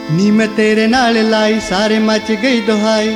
नी मैं तेरे नाल लाई सारे मच गई दुहाई।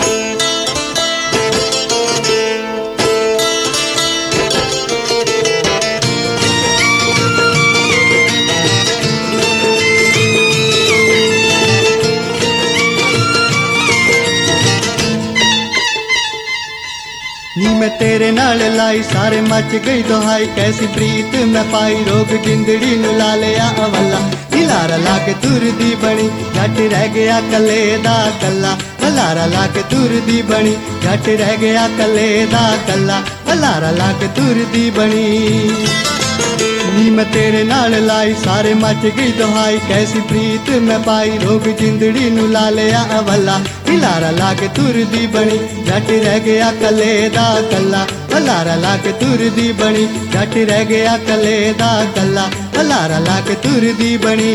नी मैं तेरे नाल लाई सारे मच गई दुहाई। कैसी प्रीत मैं पाई रोग जिंदड़ी नु ला लिया अवला। लारा ला के तुर दी बनी जट रह गया कले दा कला। लारा ला के तुर दी बनी जट रह गया कले दा कला। लारा ला के तुर दी बनी। नी मैं तेरे नाल लाई सारे मच गई दुहाई। कैसी प्रीत मैं पाई रोग जिंदड़ी नु ला लिया अवला। लारा ला के तुर दी बनी जट रह गया कले दा कला। लारा ला के तुर दी बनी जट रह गया कले दा कला। लारा ला के तुर दी बनी।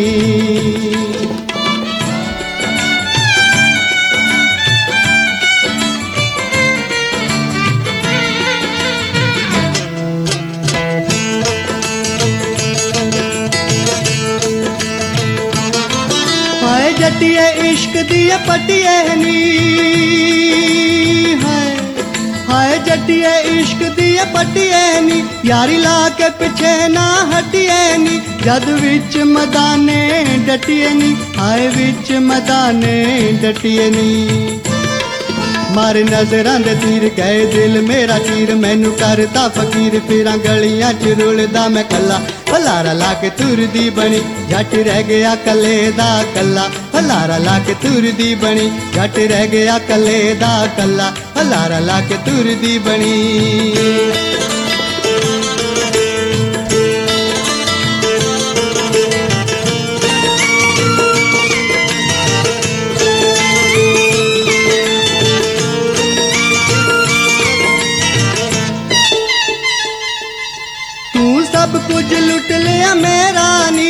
हाय जटिए इश्क दिए पटिए नी। हाय जटिए इश्क दिए पटिए नी। यारी ला के पिछे ना हटिए नी। जद विच मदाने डटिए नी। हाय विच मदाने डटिए नी। मारे नजरां दे तीर गए दिल मेरा चीर। मैनू करता फकीर फिरां गलियां च रुलदा मैं कला। लारा ला के तुर दी बनी जट रह गया कले दा कला। लारा ला के तुर दी बनी जट रह गया कले दा कला। लारा ला के तुर दी बनी। सब कुछ लुट लिया मेरा नी।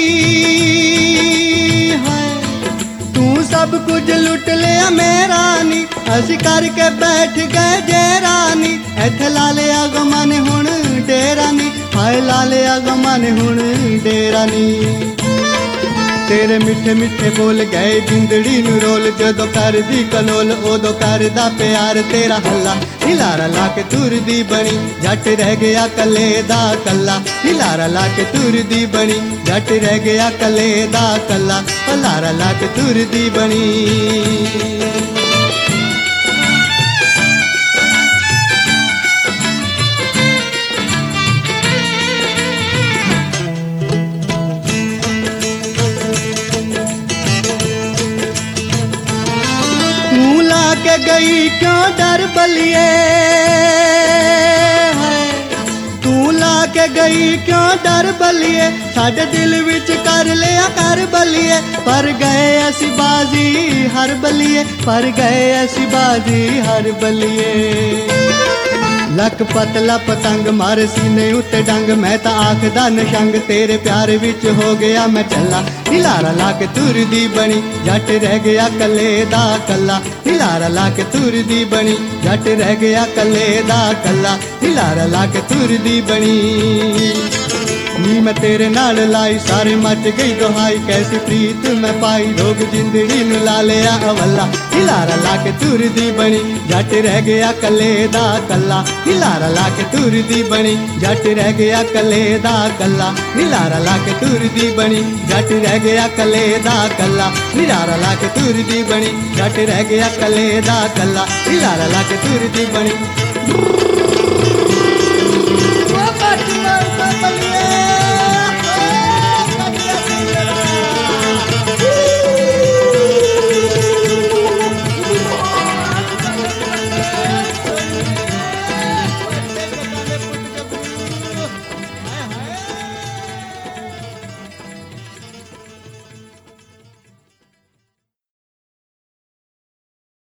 है तू सब कुछ लुट लिया मेरा नी। असी करके बैठ गए जेरानी। इथे ला लिया गमन हुण डेरा नी। हाय ला लिया गमन हुण डेरा नी। तेरे मिठे मिठे बोल गए जिंदड़ी नु रोल। जदों कर दी कलोल उदों करदा प्यार तेरा हल्ला। लारा ला के तुर दी बनी जट रह गया कले दा कला। लारा ला के तुर दी बनी जट रह गया कले दा कला। लारा ला के तुर दी बनी। के गई क्यों डर बलिए। तू ला के गई क्यों डर बलिए। साडे दिल विच कर लिया कर बलिए। पर गए ऐसी बाजी हर बलिए। पर गए ऐसी बाजी हर बलिए। लक पतला पतंग मारे सीने उत्ते डंग। मैं तां आखदा नशंग तेरे प्यार विच हो गया मैं चला। लारा ला के तुर दी बनी जट रह गया कले दा कला। लारा ला के तुर दी बनी जट रह गया कले दा कला। लारा ला के तुर दी बनी। नी मैं तेरे नाल लाई सारे मच गई दुहाई। कैसी प्रीत मैं पाई रोग जिंदड़ी नु ला लिया अवला। लारा ला के तुर दी बनी जट रह गया कले दा कला। लारा ला के तुर दी बनी जट रह गया कले दा कला। लारा ला के तुर दी बनी जट रह गया कले दा कला। लारा ला के तुर दी बनी जट रह गया कले दा कला। लारा ला के तुर दी बनी।